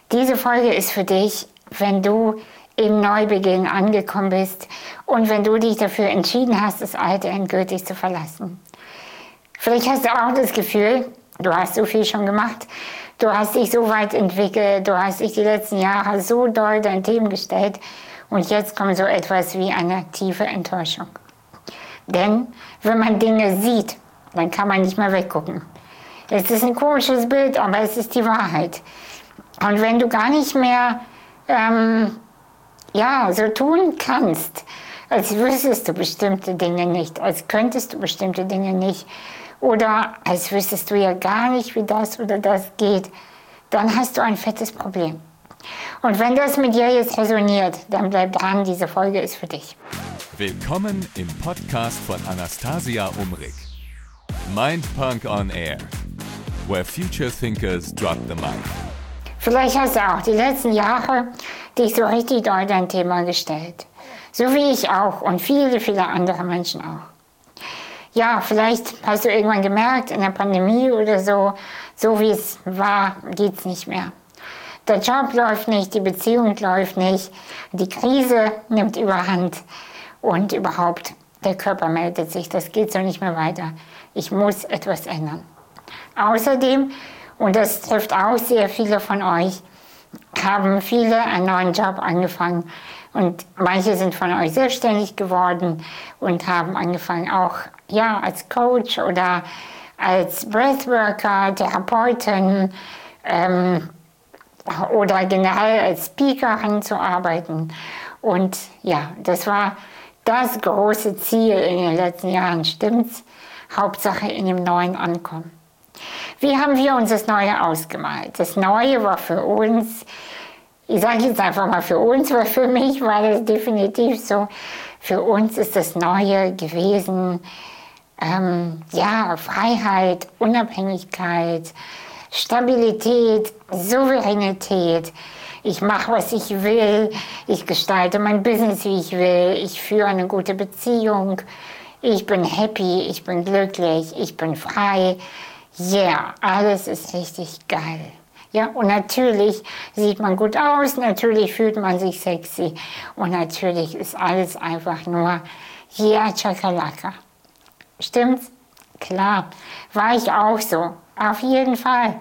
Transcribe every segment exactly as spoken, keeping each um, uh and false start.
Diese Folge ist für dich, wenn du im Neubeginn angekommen bist und wenn du dich dafür entschieden hast, das Alte endgültig zu verlassen. Vielleicht hast du auch das Gefühl, du hast so viel schon gemacht, du hast dich so weit entwickelt, du hast dich die letzten Jahre so doll deinen Themen gestellt und jetzt kommt so etwas wie eine tiefe Enttäuschung. Denn wenn man Dinge sieht, dann kann man nicht mehr weggucken. Es ist ein komisches Bild, aber es ist die Wahrheit. Und wenn du gar nicht mehr ähm, ja, so tun kannst, als wüsstest du bestimmte Dinge nicht, als könntest du bestimmte Dinge nicht oder als wüsstest du ja gar nicht, wie das oder das geht, dann hast du ein fettes Problem. Und wenn das mit dir jetzt resoniert, dann bleib dran, diese Folge ist für dich. Willkommen im Podcast von Anastasia Umrig. Mindpunk on Air, where future thinkers drop the mic. Vielleicht hast du auch die letzten Jahre dich so richtig doll dein Thema gestellt. So wie ich auch und viele, viele andere Menschen auch. Ja, vielleicht hast du irgendwann gemerkt, in der Pandemie oder so, so wie es war, geht's nicht mehr. Der Job läuft nicht, die Beziehung läuft nicht, die Krise nimmt überhand und überhaupt, der Körper meldet sich, das geht so nicht mehr weiter. Ich muss etwas ändern. Außerdem, und das trifft auch sehr viele von euch, haben viele einen neuen Job angefangen und manche sind von euch selbstständig geworden und haben angefangen auch ja, als Coach oder als Breathworker, Therapeutin ähm, oder generell als Speakerin zu arbeiten. Und ja, das war das große Ziel in den letzten Jahren, stimmt's? Hauptsache in dem Neuen ankommen. Wie haben wir uns das Neue ausgemalt? Das Neue war für uns, ich sage jetzt einfach mal für uns, weil für mich war das definitiv so, für uns ist das Neue gewesen, ähm, ja, Freiheit, Unabhängigkeit, Stabilität, Souveränität. Ich mache, was ich will, ich gestalte mein Business, wie ich will, ich führe eine gute Beziehung, ich bin happy, ich bin glücklich, ich bin frei. Ja, yeah, alles ist richtig geil. Ja, und natürlich sieht man gut aus, natürlich fühlt man sich sexy und natürlich ist alles einfach nur ja, Chakalaka. Stimmt's? Klar, war ich auch so. Auf jeden Fall.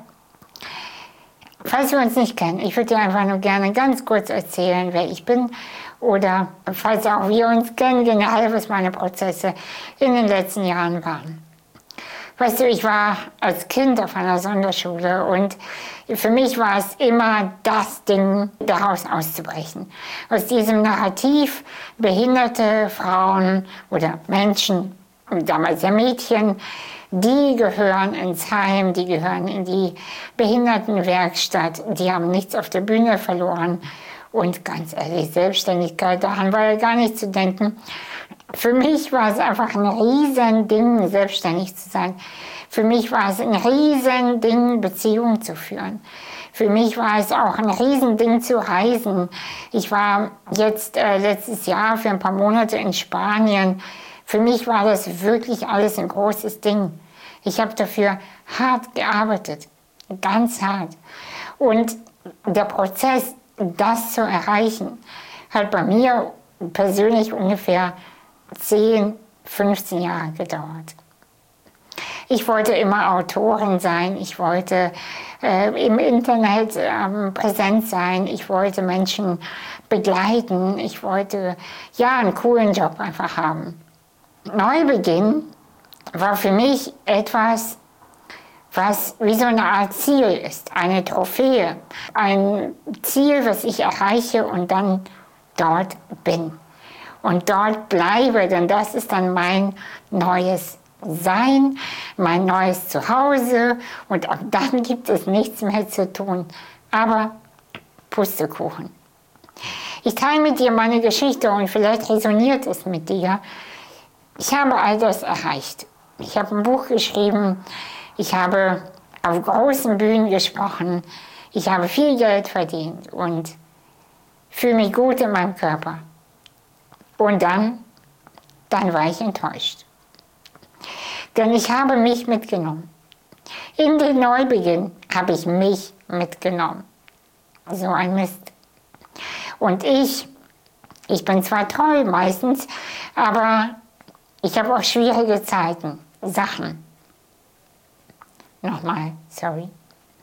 Falls wir uns nicht kennen, ich würde dir einfach nur gerne ganz kurz erzählen, wer ich bin. Oder falls auch wir uns kennen, generell, was meine Prozesse in den letzten Jahren waren. Weißt du, ich war als Kind auf einer Sonderschule und für mich war es immer das Ding, daraus auszubrechen. Aus diesem Narrativ, behinderte Frauen oder Menschen, damals ja Mädchen, die gehören ins Heim, die gehören in die Behindertenwerkstatt, die haben nichts auf der Bühne verloren. Und ganz ehrlich, Selbstständigkeit, daran war ja gar nicht zu denken. Für mich war es einfach ein Riesending, selbstständig zu sein. Für mich war es ein Riesending, Beziehungen zu führen. Für mich war es auch ein Riesending zu reisen. Ich war jetzt äh, letztes Jahr für ein paar Monate in Spanien. Für mich war das wirklich alles ein großes Ding. Ich habe dafür hart gearbeitet, ganz hart. Und der Prozess, das zu erreichen, hat bei mir persönlich ungefähr zehn, fünfzehn Jahre gedauert. Ich wollte immer Autorin sein, ich wollte äh, im Internet äh, präsent sein, ich wollte Menschen begleiten, ich wollte ja einen coolen Job einfach haben. Neubeginn war für mich etwas, was wie so eine Art Ziel ist, eine Trophäe, ein Ziel, was ich erreiche und dann dort bin und dort bleibe, denn das ist dann mein neues Sein, mein neues Zuhause und ab dann gibt es nichts mehr zu tun, aber Pustekuchen. Ich teile mit dir meine Geschichte und vielleicht resoniert es mit dir. Ich habe all das erreicht. Ich habe ein Buch geschrieben, ich habe auf großen Bühnen gesprochen, ich habe viel Geld verdient und fühle mich gut in meinem Körper. Und dann, dann war ich enttäuscht. Denn ich habe mich mitgenommen. In den Neubeginn habe ich mich mitgenommen. So ein Mist. Und ich, ich bin zwar treu meistens, aber ich habe auch schwierige Zeiten, Sachen. Nochmal, sorry.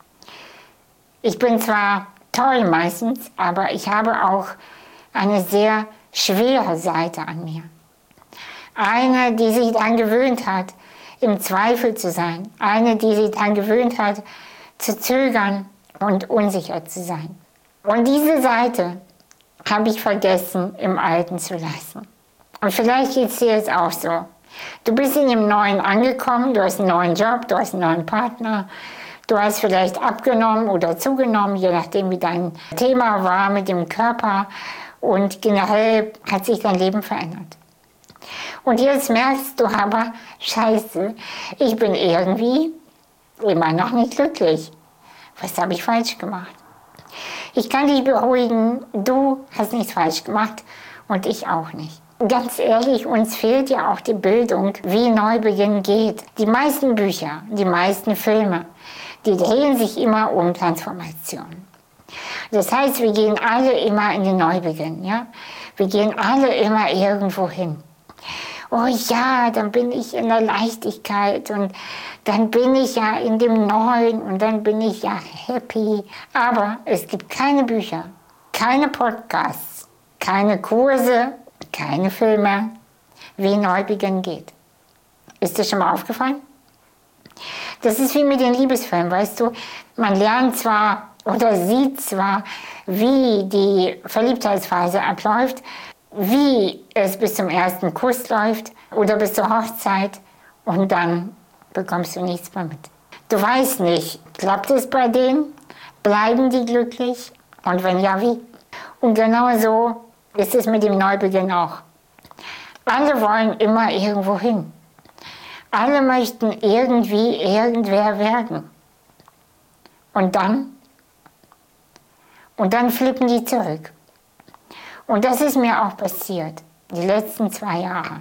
Ich bin zwar toll meistens, aber ich habe auch eine sehr schwere Seite an mir. Eine, die sich daran gewöhnt hat, im Zweifel zu sein. Eine, die sich daran gewöhnt hat, zu zögern und unsicher zu sein. Und diese Seite habe ich vergessen, im Alten zu lassen. Und vielleicht geht es dir jetzt auch so. Du bist in dem Neuen angekommen, du hast einen neuen Job, du hast einen neuen Partner, du hast vielleicht abgenommen oder zugenommen, je nachdem wie dein Thema war mit dem Körper. Und generell hat sich dein Leben verändert. Und jetzt merkst du aber, scheiße, ich bin irgendwie immer noch nicht glücklich. Was habe ich falsch gemacht? Ich kann dich beruhigen, du hast nichts falsch gemacht und ich auch nicht. Ganz ehrlich, uns fehlt ja auch die Bildung, wie Neubeginn geht. Die meisten Bücher, die meisten Filme, die drehen sich immer um Transformation. Das heißt, wir gehen alle immer in den Neubeginn. Ja? Wir gehen alle immer irgendwo hin. Oh ja, dann bin ich in der Leichtigkeit und dann bin ich ja in dem Neuen und dann bin ich ja happy. Aber es gibt keine Bücher, keine Podcasts, keine Kurse, keine Filme, wie Neubeginn geht. Ist dir schon mal aufgefallen? Das ist wie mit den Liebesfilmen, weißt du, man lernt zwar oder sieht zwar, wie die Verliebtheitsphase abläuft, wie es bis zum ersten Kuss läuft oder bis zur Hochzeit und dann bekommst du nichts mehr mit. Du weißt nicht, klappt es bei denen? Bleiben die glücklich? Und wenn ja, wie? Und genau so ist es mit dem Neubeginn auch. Alle wollen immer irgendwo hin. Alle möchten irgendwie irgendwer werden. Und dann? Und dann flippen die zurück. Und das ist mir auch passiert, die letzten zwei Jahre.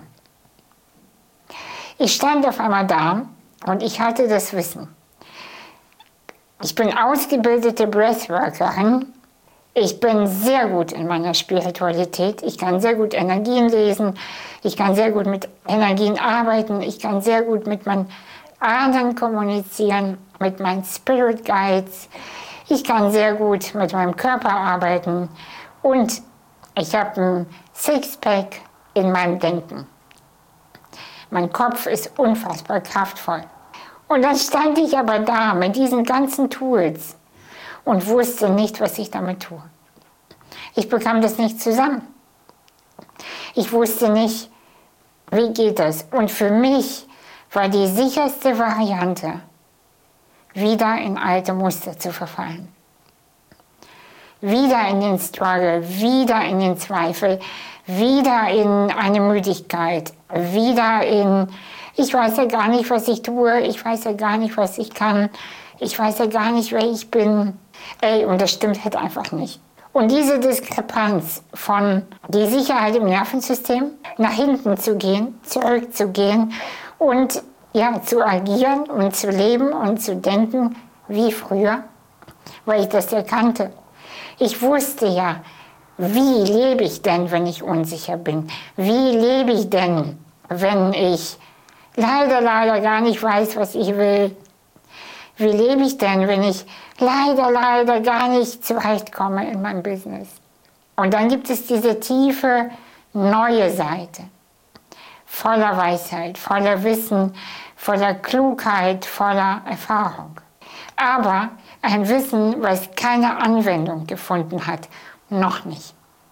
Ich stand auf einmal da und ich hatte das Wissen. Ich bin ausgebildete Breathworkerin. Ich bin sehr gut in meiner Spiritualität. Ich kann sehr gut Energien lesen. Ich kann sehr gut mit Energien arbeiten. Ich kann sehr gut mit meinen Ahnen kommunizieren, mit meinen Spirit Guides. Ich kann sehr gut mit meinem Körper arbeiten. Und ich habe ein Sixpack in meinem Denken. Mein Kopf ist unfassbar kraftvoll. Und dann stand ich aber da mit diesen ganzen Tools und wusste nicht, was ich damit tue. Ich bekam das nicht zusammen. Ich wusste nicht, wie geht das. Und für mich war die sicherste Variante, wieder in alte Muster zu verfallen. Wieder in den Struggle, wieder in den Zweifel, wieder in eine Müdigkeit, wieder in, ich weiß ja gar nicht, was ich tue, ich weiß ja gar nicht, was ich kann, ich weiß ja gar nicht, wer ich bin. Ey, und das stimmt halt einfach nicht. Und diese Diskrepanz von die Sicherheit im Nervensystem, nach hinten zu gehen, zurückzugehen und ja, zu agieren und zu leben und zu denken wie früher, weil ich das ja kannte. Ich wusste ja, wie lebe ich denn, wenn ich unsicher bin? Wie lebe ich denn, wenn ich leider, leider gar nicht weiß, was ich will? Wie lebe ich denn, wenn ich leider, leider gar nicht zurechtkomme in meinem Business? Und dann gibt es diese tiefe, neue Seite, voller Weisheit, voller Wissen, voller Klugheit, voller Erfahrung. Aber ein Wissen, was keine Anwendung gefunden hat, noch nicht.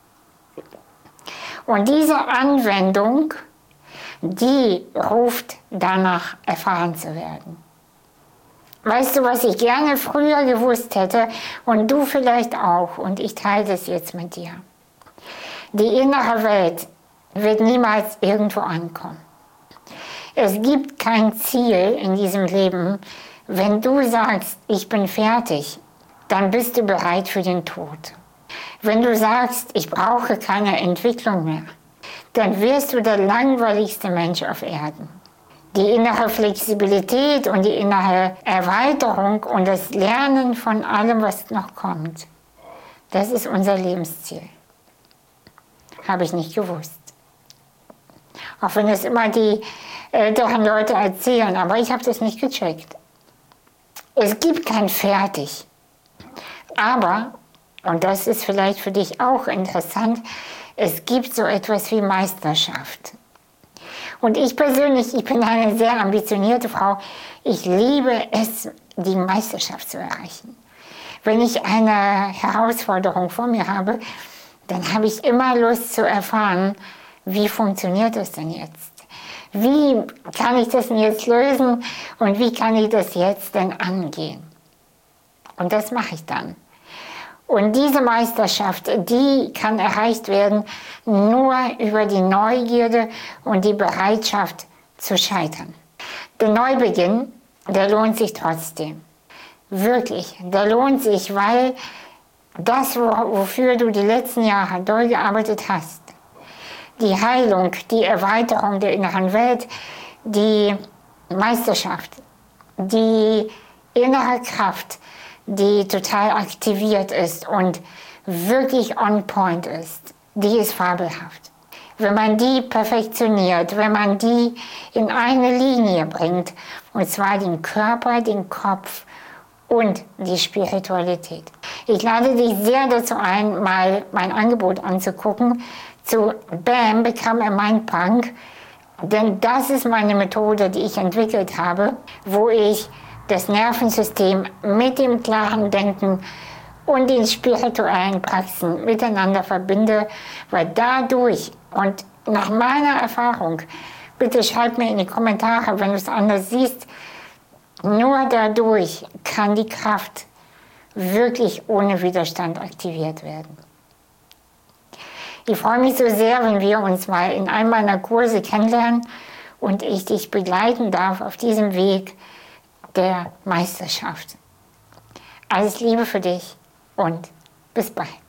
Und diese Anwendung, die ruft danach, erfahren zu werden. Weißt du, was ich gerne früher gewusst hätte und du vielleicht auch, und ich teile das jetzt mit dir. Die innere Welt wird niemals irgendwo ankommen. Es gibt kein Ziel in diesem Leben. Wenn du sagst, ich bin fertig, dann bist du bereit für den Tod. Wenn du sagst, ich brauche keine Entwicklung mehr, dann wirst du der langweiligste Mensch auf Erden. Die innere Flexibilität und die innere Erweiterung und das Lernen von allem, was noch kommt, Das ist unser Lebensziel. Habe ich nicht gewusst. Auch wenn es immer die älteren Leute erzählen, aber ich habe das nicht gecheckt. Es gibt kein Fertig. Aber, und das ist vielleicht für dich auch interessant, es gibt so etwas wie Meisterschaft. Und ich persönlich, ich bin eine sehr ambitionierte Frau. Ich liebe es, die Meisterschaft zu erreichen. Wenn ich eine Herausforderung vor mir habe, dann habe ich immer Lust zu erfahren, wie funktioniert das denn jetzt? Wie kann ich das denn jetzt lösen und wie kann ich das jetzt denn angehen? Und das mache ich dann. Und diese Meisterschaft, die kann erreicht werden nur über die Neugierde und die Bereitschaft zu scheitern. Der Neubeginn, der lohnt sich trotzdem. Wirklich, der lohnt sich, weil das, wofür du die letzten Jahre durchgearbeitet hast, die Heilung, die Erweiterung der inneren Welt, die Meisterschaft, die innere Kraft, die total aktiviert ist und wirklich on point ist, die ist fabelhaft. Wenn man die perfektioniert, wenn man die in eine Linie bringt, und zwar den Körper, den Kopf und die Spiritualität. Ich lade dich sehr dazu ein, mal mein Angebot anzugucken zu BAM, Become a Mind Punk, denn das ist meine Methode, die ich entwickelt habe, wo ich das Nervensystem mit dem klaren Denken und den spirituellen Praxen miteinander verbinde, weil dadurch und nach meiner Erfahrung, bitte schreib mir in die Kommentare, wenn du es anders siehst, nur dadurch kann die Kraft wirklich ohne Widerstand aktiviert werden. Ich freue mich so sehr, wenn wir uns mal in einem meiner Kurse kennenlernen und ich dich begleiten darf auf diesem Weg der Meisterschaft. Alles Liebe für dich und bis bald.